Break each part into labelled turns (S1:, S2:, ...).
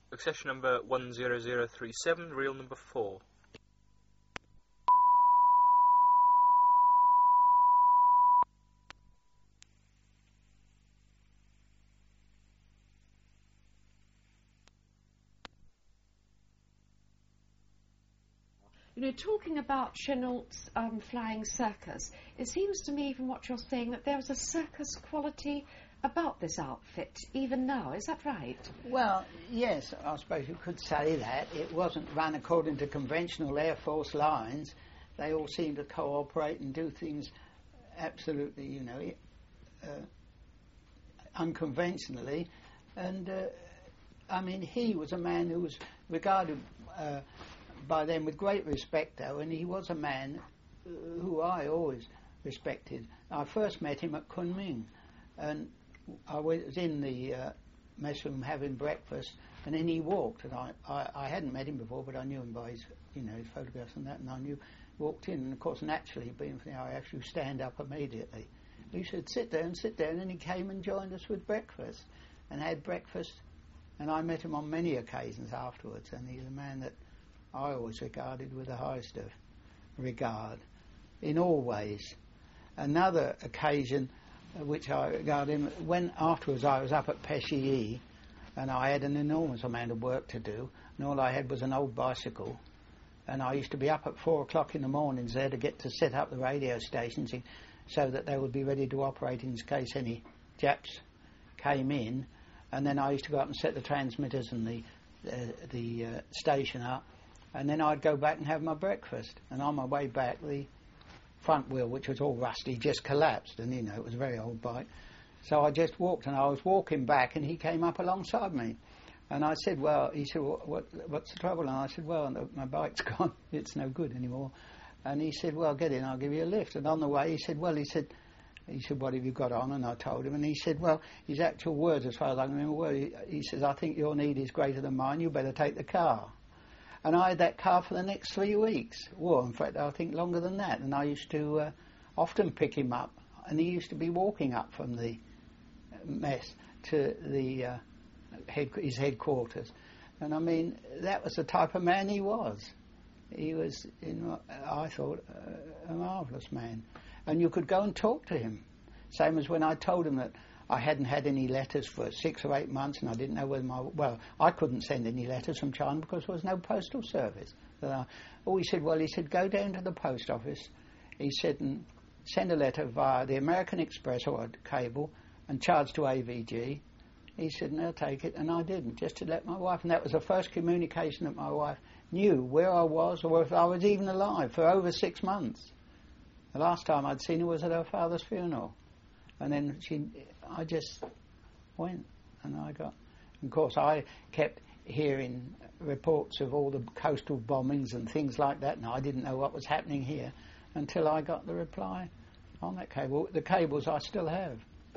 S1: Accession number 10037, reel number 4.
S2: You know, talking about Chenault's flying circus, it seems to me from what you're saying that there's a circus quality about this outfit, even now. Is that right?
S3: Well, yes, I suppose you could say that. It wasn't run according to conventional Air Force lines. They all seemed to cooperate and do things absolutely, you know, unconventionally. And, I mean, he was a man who was regarded by them with great respect, though, and he was a man who I always respected. I first met him at Kunming, and I was in the mess room having breakfast, and then he walked, and I hadn't met him before, but I knew him by his, you know, his photographs and that, and I knew, walked in, and of course, naturally, being from there, I actually stand up immediately. He said, sit down, and he came and joined us with breakfast, and had breakfast, and I met him on many occasions afterwards, and he's a man that I always regarded with the highest of regard, in all ways. Another occasion which I regard him, when afterwards I was up at Peshiyi, and I had an enormous amount of work to do, and all I had was an old bicycle, and I used to be up at 4 o'clock in the mornings there to get to set up the radio stations so that they would be ready to operate in case any Japs came in, and then I used to go up and set the transmitters and the station up, and then I'd go back and have my breakfast. And on my way back, the front wheel, which was all rusty, just collapsed. And, you know, it was a very old bike. So I just walked, and I was walking back, and he came up alongside me. And I said, well, he said, what's the trouble? And I said, well, my bike's gone. It's no good anymore. And he said, well, get in, I'll give you a lift. And on the way, he said, what have you got on? And I told him, and he said, well, his actual words, as far as I can remember, he says, I think your need is greater than mine, you better take the car. And I had that car for the next 3 weeks. Well, in fact, I think longer than that. And I used to often pick him up. And he used to be walking up from the mess to the his headquarters. And I mean, that was the type of man he was. He was, I thought, a marvellous man. And you could go and talk to him. Same as when I told him that I hadn't had any letters for 6 or 8 months, and I didn't know whether I couldn't send any letters from China because there was no postal service. He said, go down to the post office, he said, and send a letter via the American Express or cable and charge to AVG. He said, and they'll take it, and I didn't, just to let my wife, and that was the first communication that my wife knew where I was or if I was even alive for over 6 months. The last time I'd seen her was at her father's funeral. And then I just went, and of course I kept hearing reports of all the coastal bombings and things like that, and I didn't know what was happening here until I got the reply on that cable. The cables I still have.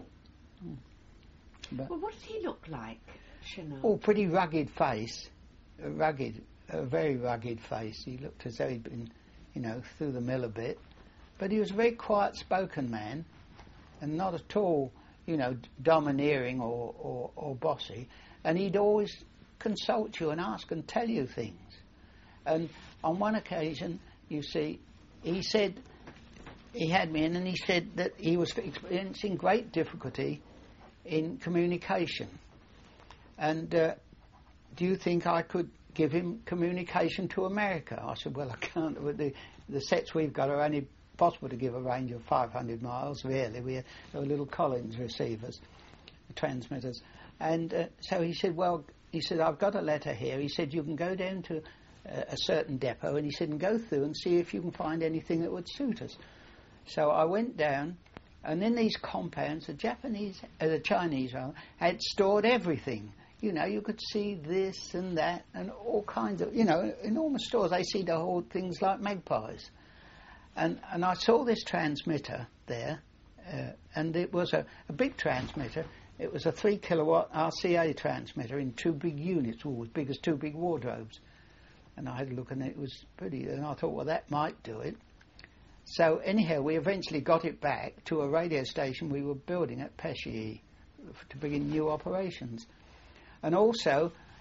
S2: Well, what did he look like, Chenault?
S3: Oh, pretty rugged face, a very rugged face. He looked as though he'd been, through the mill a bit. But he was a very quiet-spoken man, and not at all, domineering or bossy. And he'd always consult you and ask and tell you things. And on one occasion, you see, he said, he had me in and he said that he was experiencing great difficulty in communication. And do you think I could give him communication to America? I said, well, I can't. With the sets we've got are only possible to give a range of 500 miles, really. There were little Collins receivers, transmitters. And so he said, I've got a letter here. He said, you can go down to a certain depot, and he said, and go through and see if you can find anything that would suit us. So I went down, and in these compounds, the Chinese had stored everything. You could see this and that and all kinds of, enormous stores. They seem to hold things like magpies. And I saw this transmitter there, and it was a big transmitter. It was a 3 kilowatt RCA transmitter in 2 big units, all as big as 2 big wardrobes. And I had a look, and it was pretty, and I thought, well, that might do it. So anyhow, we eventually got it back to a radio station we were building at Peshiyi to begin new operations. And also,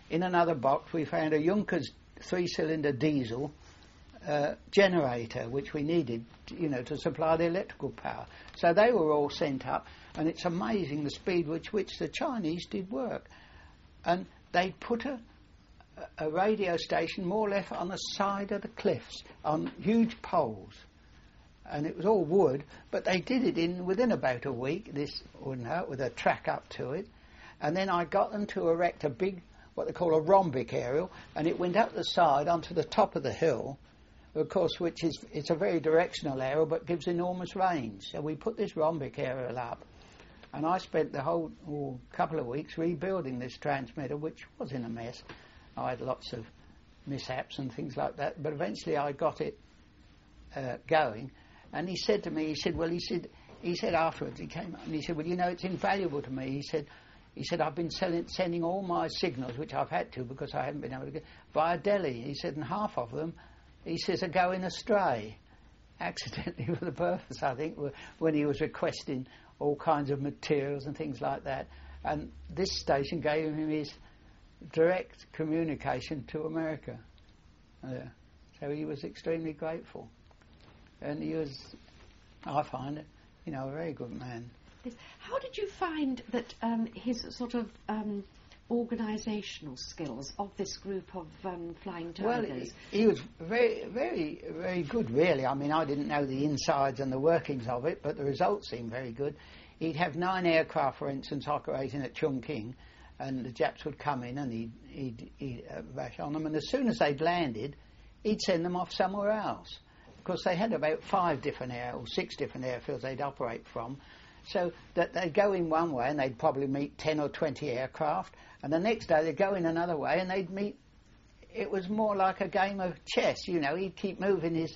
S3: in another box we found a Junkers 3-cylinder diesel generator, which we needed, to supply the electrical power. So they were all sent up, and it's amazing the speed with which the Chinese did work. And they put a radio station more or less on the side of the cliffs, on huge poles. And it was all wood, but they did it within about a week, with a track up to it. And then I got them to erect a big, what they call a rhombic aerial, and it went up the side onto the top of the hill, of course, it's a very directional aerial, but gives enormous range. So we put this rhombic aerial up, and I spent the whole couple of weeks rebuilding this transmitter, which was in a mess. I had lots of mishaps and things like that, but eventually I got it going. And he said to me, he said afterwards, he came up and he said, well, it's invaluable to me. He said, I've been sending all my signals, which I've had to because I haven't been able to get, via Delhi. He said, and half of them, he says, are going astray, accidentally for the purpose, I think, when he was requesting all kinds of materials and things like that. And this station gave him his direct communication to America. So he was extremely grateful. And he was, I find, a very good man.
S2: Yes. How did you find that his sort of organisational skills of this group of Flying Tigers?
S3: Well, he was very, very, very good, really. I mean, I didn't know the insides and the workings of it, but the results seemed very good. He'd have 9 aircraft, for instance, operating at Chongqing, and the Japs would come in and he'd bash on them, and as soon as they'd landed, he'd send them off somewhere else. Of course, they had about 6 different airfields they'd operate from, so that they'd go in one way and they'd probably meet 10 or 20 aircraft, and the next day they'd go in another way and they'd meet. It was more like a game of chess, He'd keep moving his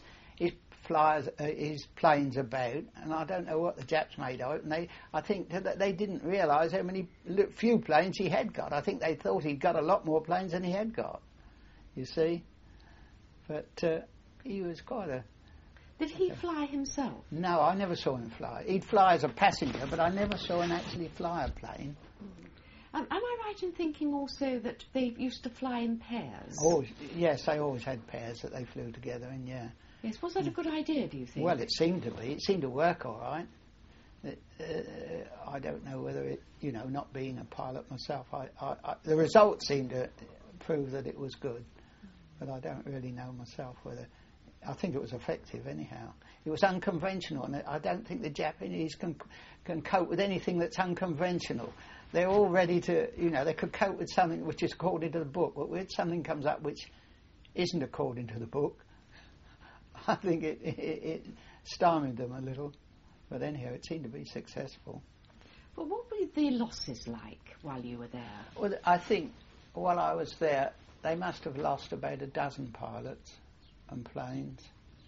S3: planes about, and I don't know what the Japs made of it. And I think that they didn't realise how few planes he had got. I think they thought he'd got a lot more planes than he had got. You see, but he was quite a.
S2: Did he fly himself?
S3: No, I never saw him fly. He'd fly as a passenger, but I never saw him actually fly a plane.
S2: Am I right in thinking also that they used to fly in pairs?
S3: Oh, yes, they always had pairs that they flew together in, yeah.
S2: Yes, was that a good idea, do you think?
S3: Well, it seemed to be. It seemed to work all right. I don't know whether it, not being a pilot myself, the results seemed to prove that it was good, but I don't really know myself whether. I think it was effective anyhow. It was unconventional, and I don't think the Japanese can cope with anything that's unconventional. They're all ready to, they could cope with something which is according to the book, but when something comes up which isn't according to the book, I think it stymied them a little. But anyhow, it seemed to be successful.
S2: But what were the losses like while you were there?
S3: Well, I think while I was there, they must have lost about a dozen pilots and planes.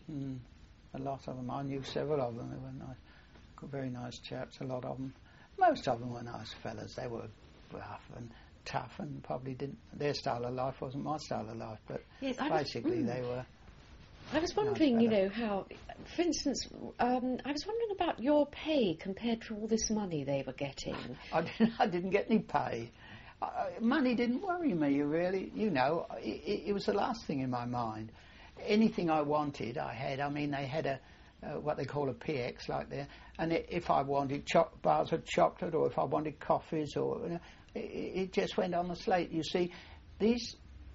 S3: A lot of them. I knew several of them. They were nice, very nice chaps, a lot of them. Most of them were nice fellas. They were rough and tough and probably didn't. Their style of life wasn't my style of life, but yes, basically they were.
S2: I was wondering, how, for instance, I was wondering about your pay compared to all this money they were getting.
S3: I didn't get any pay. Money didn't worry me, really. It was the last thing in my mind. Anything I wanted, I had. I mean, they had what they call a PX like there, and if I wanted bars of chocolate or if I wanted coffees, or it just went on the slate. You see, these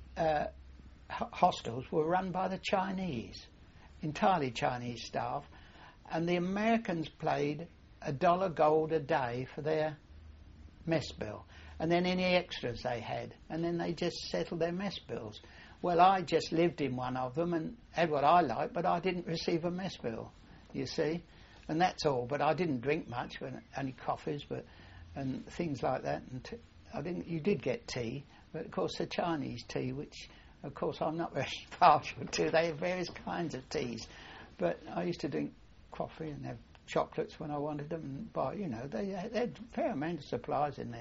S3: hostels were run by the Chinese, entirely Chinese staff, and the Americans paid $1 gold a day for their mess bill, and then any extras they had, and then they just settled their mess bills. Well, I just lived in one of them and had what I liked, but I didn't receive a mess bill, you see, and that's all. But I didn't drink much, only coffees, and things like that. And you did get tea, but of course the Chinese tea, which of course I'm not very partial to. They have various kinds of teas, but I used to drink coffee and have chocolates when I wanted them. And buy, they had a fair amount of supplies in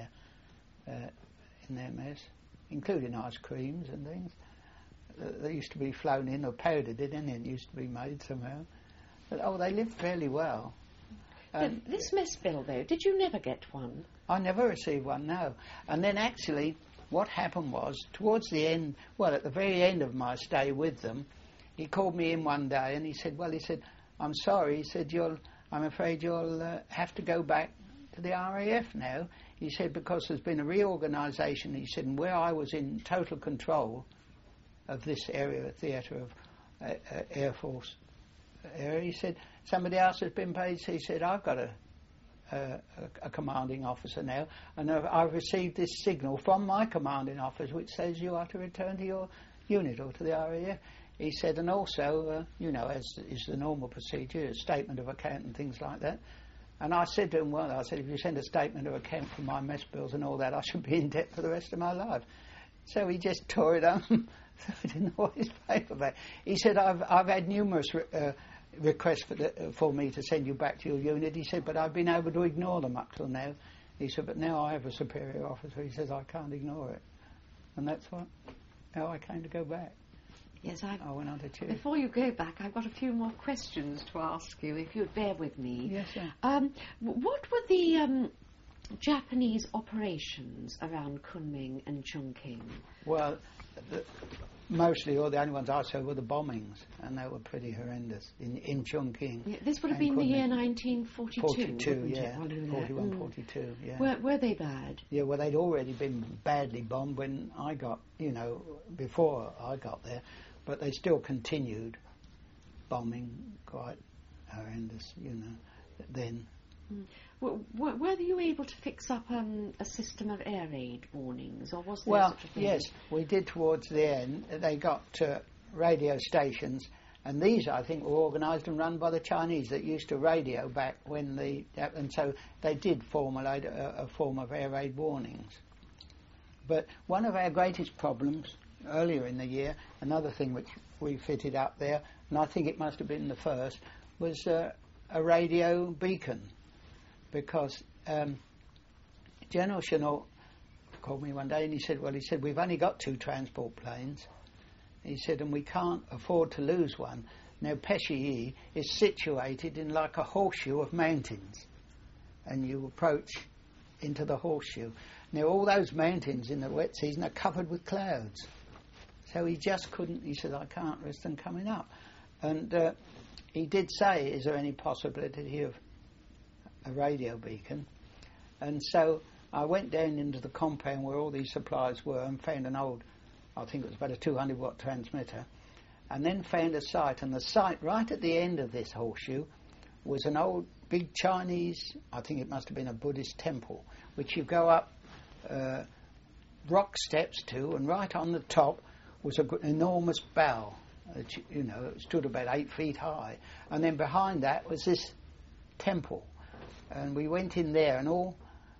S3: their mess, including ice creams and things. They used to be flown in or powdered in, and it used to be made somehow. But, they lived fairly well.
S2: This mess bill, though, did you never get one?
S3: I never received one, no. And then actually, what happened was, towards the end, well, at the very end of my stay with them, he called me in one day and he said, I'm sorry, he said, I'm afraid you'll have to go back to the RAF now. He said, because there's been a reorganisation, he said, and where I was in total control of this area, theatre of Air Force area, he said, somebody else has been paid. So he said, I've got a commanding officer now, and I've received this signal from my commanding officer which says you are to return to your unit or to the RAF. He said, and also, as is the normal procedure, a statement of account and things like that. And I said to him, if you send a statement of account for my mess bills and all that, I should be in debt for the rest of my life. So he just tore it up. So I didn't know what his paper back. He said, I've had numerous requests for me to send you back to your unit. He said, but I've been able to ignore them up till now. He said, but now I have a superior officer. He says, I can't ignore it. And that's how I came to go back.
S2: Yes,
S3: I went on to choose.
S2: Before you go back, I've got a few more questions to ask you, if you'd bear with me.
S3: Yes, sir.
S2: What were the Japanese operations around Kunming and Chongqing?
S3: Well, mostly, or the only ones I saw were the bombings, and they were pretty horrendous in Chongqing.
S2: Yeah, this would have been the year 1942.
S3: 42, yeah. 41, 42, yeah.
S2: Were they bad?
S3: Yeah, well, they'd already been badly bombed when I got, before I got there, but they still continued bombing quite horrendous, then.
S2: Were you able to fix up a system of air raid warnings, or was there such a thing?
S3: Yes, we did towards the end. They got radio stations, and these, I think, were organised and run by the Chinese that used to radio back when and so they did formulate a form of air raid warnings. But one of our greatest problems earlier in the year, another thing which we fitted up there, and I think it must have been the first, was a radio beacon. Because General Chennault called me one day and he said, we've only got 2 transport planes. He said, and we can't afford to lose one. Now, Peshiyi is situated in like a horseshoe of mountains, and you approach into the horseshoe. Now, all those mountains in the wet season are covered with clouds. So he just couldn't, he said, I can't risk them coming up. And he did say, is there any possibility of a radio beacon? And so I went down into the compound where all these supplies were and found an old, I think it was about a 200 watt transmitter, and then found a site, and the site right at the end of this horseshoe was an old big Chinese, I think it must have been a Buddhist temple, which you go up rock steps to, and right on the top was an enormous bell. It stood about 8 feet high, and then behind that was this temple. And we went in there, and all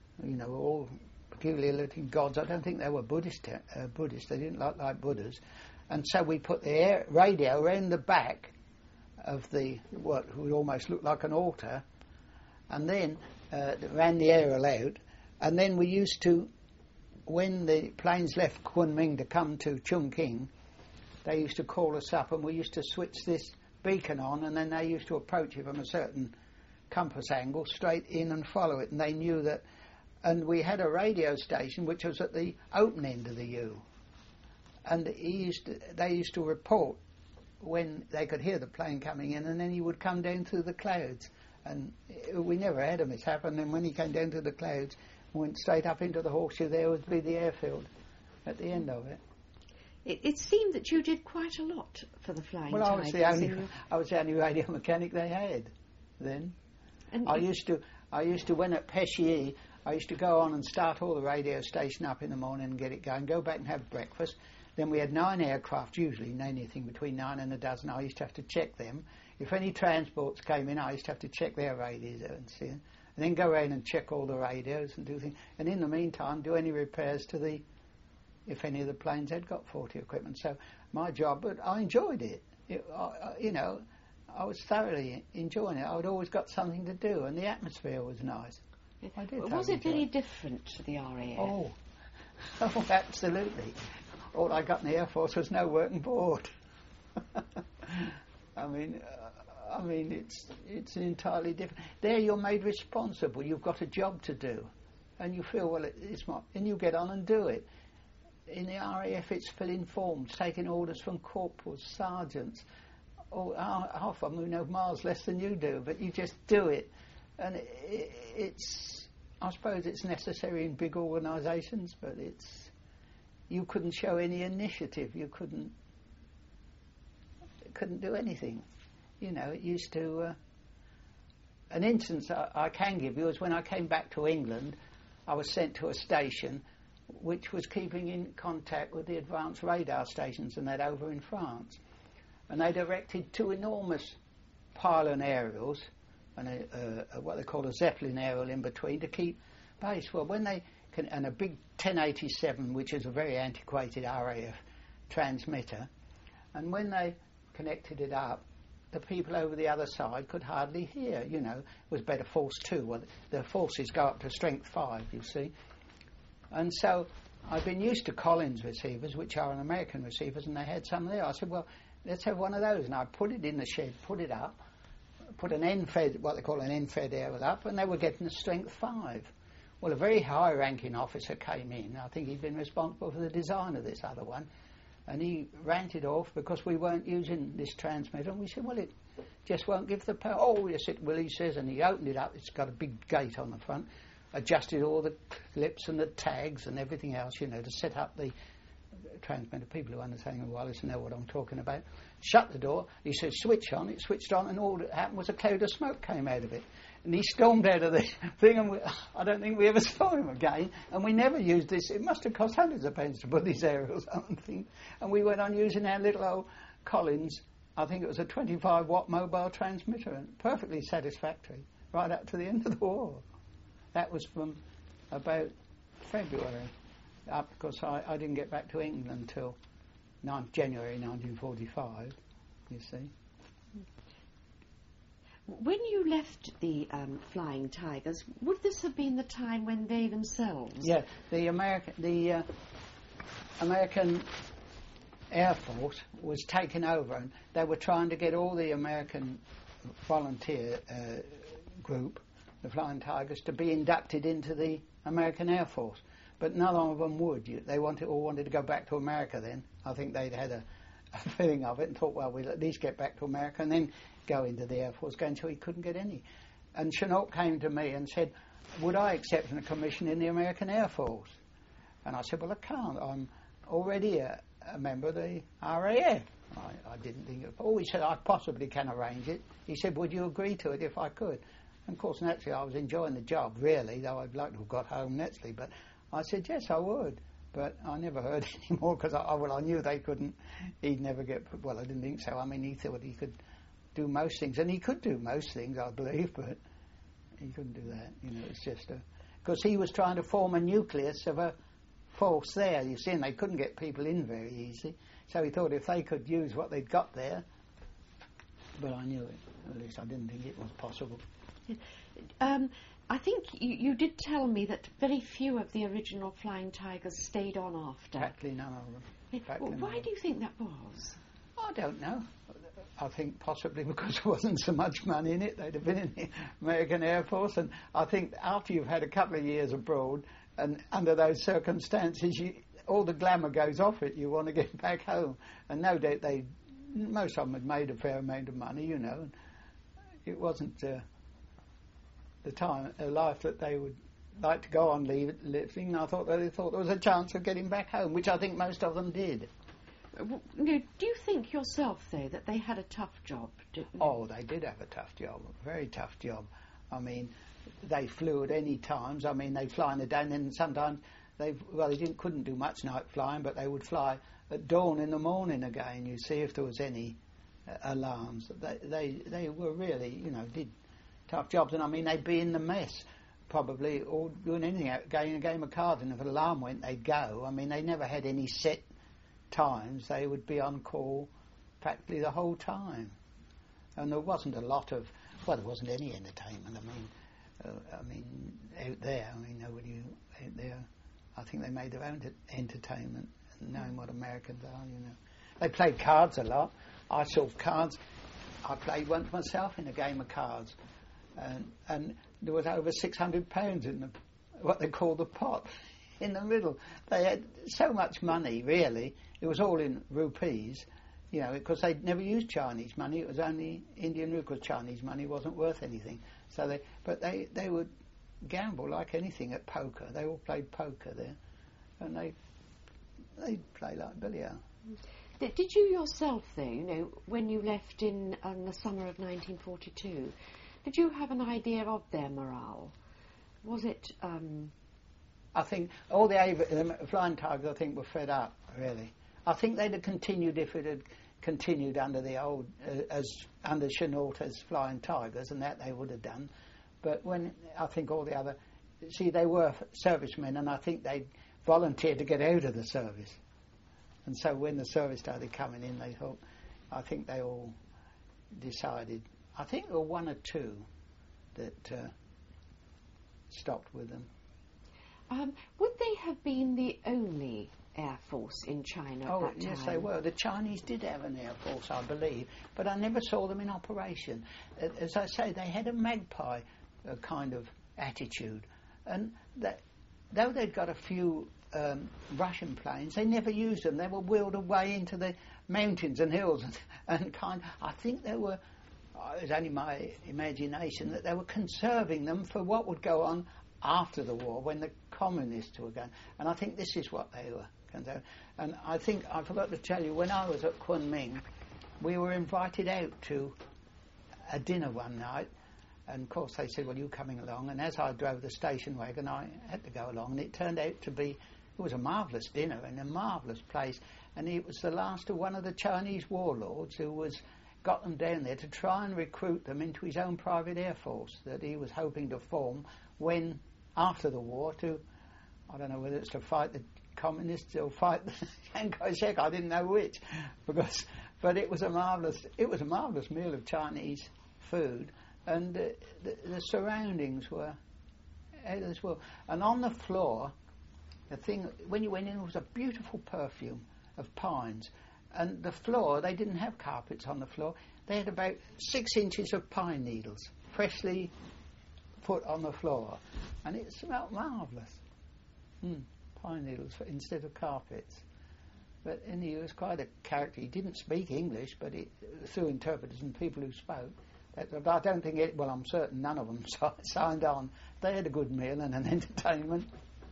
S3: peculiar-looking gods. I don't think they were Buddhist. They didn't look like Buddhas. And so we put the radio around the back of what would almost look like an altar, and then ran the aerial out. And then we used to, when the planes left Kunming to come to Chongqing, they used to call us up, and we used to switch this beacon on, and then they used to approach it from a certain compass angle straight in and follow it, and they knew that. And we had a radio station which was at the open end of the U, and they used to report when they could hear the plane coming in, and then he would come down through the clouds, and we never had a mishap. And then when he came down through the clouds, went straight up into the horseshoe, there would be the airfield at the end of it.
S2: It seemed that you did quite a lot for the Flying Tigers.
S3: Well, I was the only radio mechanic they had then. And I used to, when at Peshiyi, I used to go on and start all the radio station up in the morning and get it going, go back and have breakfast. Then we had 9 aircraft, usually anything between 9 and a dozen. I used to have to check them. If any transports came in, I used to have to check their radios and see them. And then go around and check all the radios and do things. And in the meantime, do any repairs to if any of the planes had got faulty equipment. So my job, but I enjoyed it. I was thoroughly enjoying it. I'd always got something to do, and the atmosphere was nice. I did.
S2: Was it very different to the RAF?
S3: Oh, absolutely. All I got in the Air Force was no working board. I mean, it's entirely different. There, you're made responsible. You've got a job to do, and you feel it's and you get on and do it. in the RAF it's filling forms, taking orders from corporals, sergeants. Half of them who know miles less than you do, but you just do it. And it's, I suppose it's necessary in big organisations, but you couldn't show any initiative. You couldn't do anything. You know, it used to... an instance I can give you is when I came back to England, I was sent to a station which was keeping in contact with the advanced radar stations and that over in France. And they'd erected 2 enormous pylon aerials and what they call a Zeppelin aerial in between to keep base. Well, when they can, and a big 1087, which is a very antiquated RAF transmitter, and when they connected it up, the people over the other side could hardly hear. You know, it was better force 2. Well, the forces go up to strength 5, you see. And so I've been used to Collins receivers, which are an American receivers, and they had some there. I said, well, let's have one of those. And I put it in the shed, put it up, put an end-fed, what they call an end-fed aerial up, and they were getting a strength 5. Well, a very high-ranking officer came in. I think he'd been responsible for the design of this other one. And he ranted off because we weren't using this transmitter. And we said, well, it just won't give the power. Oh, yes, it will, he says. And he opened it up. It's got a big gate on the front. Adjusted all the clips and the tags and everything else, you know, to set up the transmitter. People who understand wireless know what I'm talking about. Shut the door. He said, switch on. It switched on, and all that happened was a cloud of smoke came out of it. And he stormed out of the thing, and I don't think we ever saw him again. And we never used this. It must have cost hundreds of pounds to put these aerials on and things. And we went on using our little old Collins, I think it was a 25-watt mobile transmitter, and perfectly satisfactory, right up to the end of the war. That was from about February up, because I didn't get back to England until January 1945, you see.
S2: When you left the Flying Tigers, would this have been the time when they themselves...
S3: Yeah, the American Air Force was taken over, and they were trying to get all the American volunteer group, the Flying Tigers, to be inducted into the American Air Force. But none of them would. They all wanted to go back to America then. I think they'd had a feeling of it and thought, well, we'll at least get back to America and then go into the Air Force, until he couldn't get any. And Chennault came to me and said, would I accept a commission in the American Air Force? And I said, well, I can't. I'm already a member of the RAF. I didn't think of... Oh, he said, I possibly can arrange it. He said, would you agree to it if I could? And of course, naturally, I was enjoying the job, really, though I'd like to have got home naturally. But I said, yes, I would. But I never heard any more, because I knew they couldn't... He'd never get... Well, I didn't think so. I mean, he thought he could do most things, and he could do most things, I believe, but he couldn't do that. You know, it's just because he was trying to form a nucleus of a force there, you see, and they couldn't get people in very easy. So he thought if they could use what they'd got there, but I knew it. At least I didn't think it was possible.
S2: I think you did tell me that very few of the original Flying Tigers stayed on after.
S3: Practically none of them.
S2: Why do you think that was?
S3: I don't know. I think possibly because there wasn't so much money in it. They'd have been in the American Air Force, and I think after you've had a couple of years abroad, and under those circumstances, all the glamour goes off it. You want to get back home, and no doubt most of them had made a fair amount of money, you know. And it wasn't the life that they would like to go on living. I thought they thought there was a chance of getting back home, which I think most of them did.
S2: Do you think yourself, though, that they had a tough job?
S3: Oh, they did have a tough job, a very tough job. I mean, they flew at any times. I mean, they'd fly in the day, and then sometimes they couldn't do much night flying, but they would fly at dawn in the morning again, you see, if there was any alarms. They were really, you know, did tough jobs, and I mean, they'd be in the mess probably, or doing anything, going a game of cards, and if an alarm went, they'd go. I mean, they never had any set times. They would be on call practically the whole time, and there wasn't a lot of, well, there wasn't any entertainment. I mean, out there, I mean, nobody out there. I think they made their own entertainment, knowing what Americans are, you know. They played cards a lot. I saw cards. I played once myself in a game of cards, and there was over £600 in what they call the pot. in the middle. They had so much money, really. It was all in rupees, you know, because they'd never used Chinese money. It was only Indian rupee, because Chinese money wasn't worth anything. So they would gamble like anything at poker. They all played poker there, and they'd play like billiard.
S2: Did you yourself, though, you know, when you left in the summer of 1942, did you have an idea of their morale? Was it...
S3: I think all the Flying Tigers, I think, were fed up, really. I think they'd have continued if it had continued under the old, under Chennault as Flying Tigers, and that they would have done. But when, I think all the other... See, they were servicemen, and I think they volunteered to get out of the service. And so when the service started coming in, they thought, I think they all decided, I think there were one or two that stopped with them.
S2: Would they have been the only air force in China at that time?
S3: Yes, they were. The Chinese did have an air force, I believe, but I never saw them in operation. As I say, they had a magpie kind of attitude, and though they'd got a few Russian planes, they never used them. They were wheeled away into the mountains and hills, and I think they were, it was only my imagination, that they were conserving them for what would go on after the war, when the communists were going. And I think this is what they were concerned. And I think, I forgot to tell you, when I was at Kunming, we were invited out to a dinner one night, and of course they said, well, you coming along? And as I drove the station wagon, I had to go along, and it turned out to be, it was a marvellous dinner in a marvellous place, and it was the last of one of the Chinese warlords who got them down there to try and recruit them into his own private air force that he was hoping to form when, after the war, I don't know whether it's to fight the communists or fight the Chiang Kai-shek, I didn't know which, but it was a marvellous meal of Chinese food, and the surroundings were out of this world. And on the floor, the thing, when you went in, was a beautiful perfume of pines, and the floor, they didn't have carpets on the floor, they had about 6 inches of pine needles, freshly put on the floor, and it smelled marvellous. Pine needles instead of carpets. But he was quite a character. He didn't speak English, but through interpreters and people who spoke. But I don't think well, I'm certain none of them signed on. They had a good meal and an entertainment.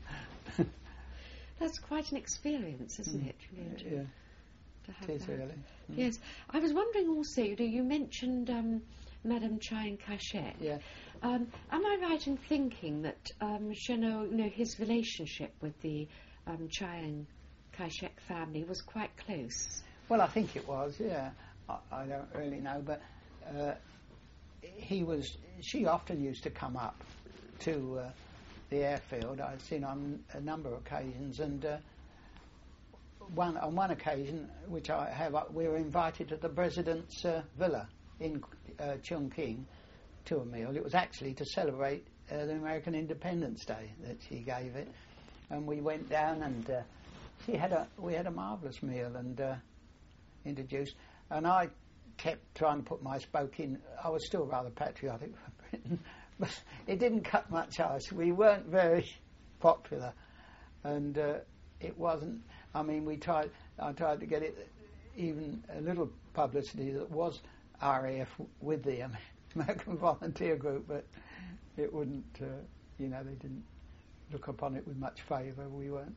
S2: That's quite an experience, isn't it? Really,
S3: yeah.
S2: To have
S3: it is
S2: that.
S3: really.
S2: Yes. I was wondering also, you mentioned Madame Chiang Kai-shek.
S3: Yeah.
S2: Am I right in thinking that Chennault, his relationship with the Chiang Kai-shek family was quite close?
S3: Well, I think it was, yeah. I don't really know, but she often used to come up to the airfield. I've seen on a number of occasions, and on one occasion, which I have, we were invited to the President's villa in Chongqing to a meal. It was actually to celebrate the American Independence Day that she gave it, and we went down, and we had a marvellous meal and introduced, and I kept trying to put my spoke in. I was still rather patriotic for Britain, but it didn't cut much ice. We weren't very popular, and it wasn't. I mean, I tried to get it even a little publicity that was RAF with the American Volunteer Group, but it wouldn't. They didn't look upon it with much favour. We weren't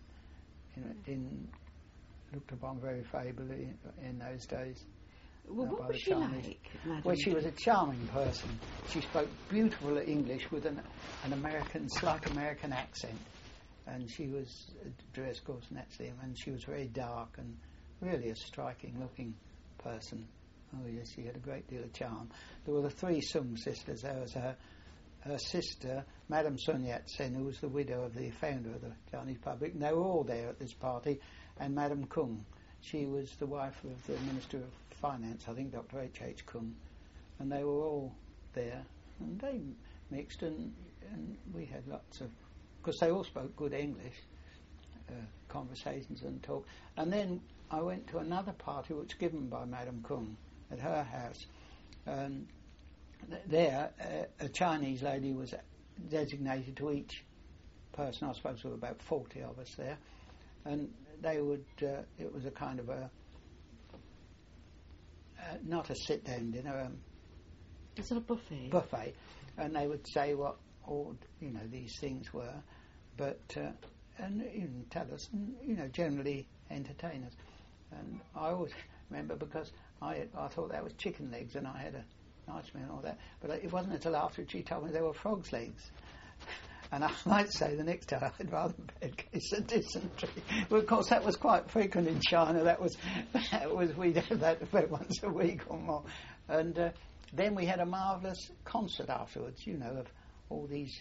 S3: looked upon very favourably in those days.
S2: Well, what was she
S3: Chinese.
S2: like, Madam?
S3: Well, she was a charming person. She spoke beautiful English with an slight American accent, and she was dressed, of course, naturally, and she was very dark and really a striking-looking person. Oh yes, she had a great deal of charm. There were the 3 Sung sisters. There was her sister, Madame Sun Yat-sen, who was the widow of the founder of the Chinese Republic, and they were all there at this party, and Madame Kung. She was the wife of the Minister of Finance, I think Dr. H.H. Kung, and they were all there, and they mixed, and we had lots of, because they all spoke good English, conversations and talk. And then I went to another party which was given by Madame Kung at her house. There, a Chinese lady was designated to each person. I suppose there were about 40 of us there, and they would. It was a kind of a not a sit-down dinner,
S2: a sort of buffet.
S3: Buffet, and they would say what all these things were, but and tell us, and generally entertain us. And I always remember, because I thought that was chicken legs, and I had a nice meal and all that, but it wasn't until after she told me they were frog's legs. And I might say the next day I'd rather bad case of dysentery. Well, of course, that was quite frequent in China. That was we'd have that about once a week or more. And then we had a marvellous concert afterwards, of all these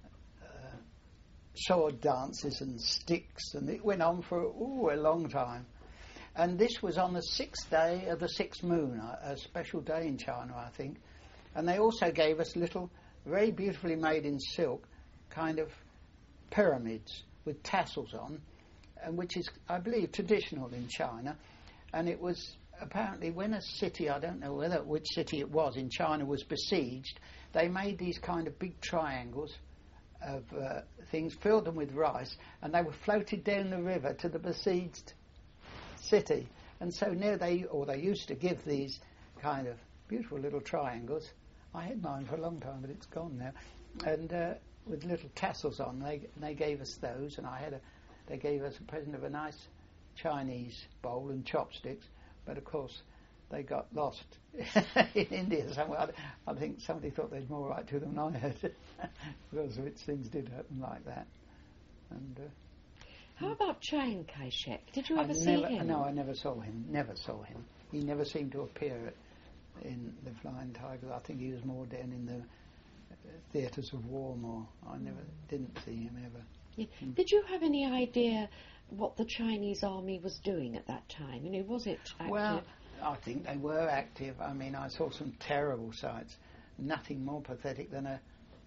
S3: sword dances and sticks, and it went on for a long time. And this was on the 6th day of the 6th moon, a special day in China, I think. And they also gave us little, very beautifully made in silk, kind of pyramids with tassels on, and which is, I believe, traditional in China. And it was apparently when a city, I don't know which city it was in China, was besieged, they made these kind of big triangles of things, filled them with rice, and they were floated down the river to the besieged city. And so now they used to give these kind of beautiful little triangles. I had mine for a long time, but it's gone now. And with little tassels on, they gave us those, and they gave us a present of a nice Chinese bowl and chopsticks. But of course, they got lost in India somewhere. I think somebody thought they'd more right to them than I had, because things did happen like that. And
S2: how about Chiang Kai-shek? Did you ever see him?
S3: No, I never saw him. Never saw him. He never seemed to appear in the Flying Tigers. I think he was more down in the theatres of war more. I didn't see him ever.
S2: Yeah. Did you have any idea what the Chinese army was doing at that time? Was it active?
S3: Well, I think they were active. I mean, I saw some terrible sights. Nothing more pathetic than a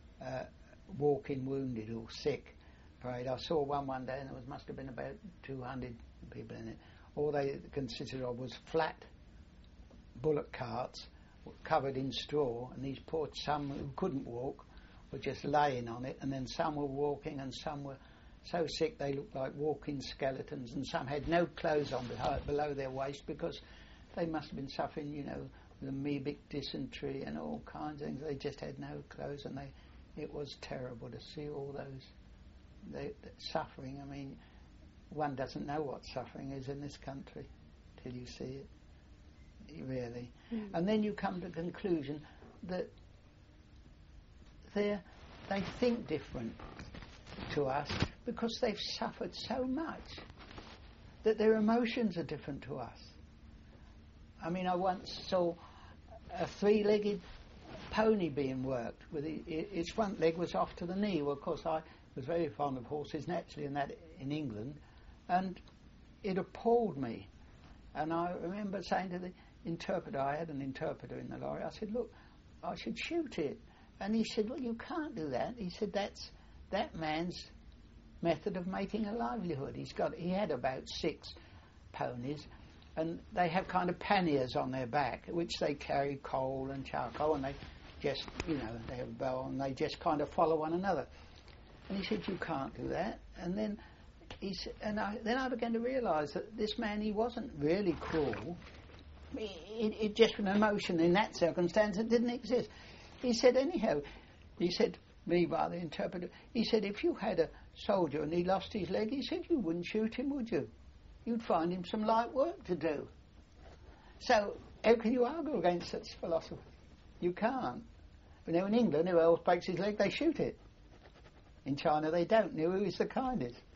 S3: walking wounded or sick parade. I saw one day, and there must have been about 200 people in it. All they consisted of was flat bullock carts covered in straw, and these poor, some who couldn't walk were just laying on it, and then some were walking, and some were so sick they looked like walking skeletons, and some had no clothes on below their waist, because they must have been suffering, with amoebic dysentery and all kinds of things. They just had no clothes, and it was terrible to see all those suffering. I mean, one doesn't know what suffering is in this country till you see it, really. And then you come to the conclusion that they think different to us because they've suffered so much, that their emotions are different to us. I mean, I once saw a 3-legged pony being worked. With its front leg was off to the knee. Well, of course, I was very fond of horses naturally, and that in England, and it appalled me. And I remember saying to the interpreter, I had an interpreter in the lorry, I said, look, I should shoot it. And he said, well, you can't do that. He said, that's that man's method of making a livelihood. He had about 6 ponies, and they have kind of panniers on their back, which they carry coal and charcoal, and they just, they have a bow, and they just kind of follow one another. And he said, you can't do that. And then I began to realise that this man, he wasn't really cruel. It just an emotion in that circumstance that didn't exist. He said, anyhow, me by the interpreter, he said, if you had a soldier and he lost his leg, he said, you wouldn't shoot him, would you? You'd find him some light work to do. So how can you argue against such philosophy? You can't. But now in England, who else breaks his leg, they shoot it. In China, they don't. Who is the kindest?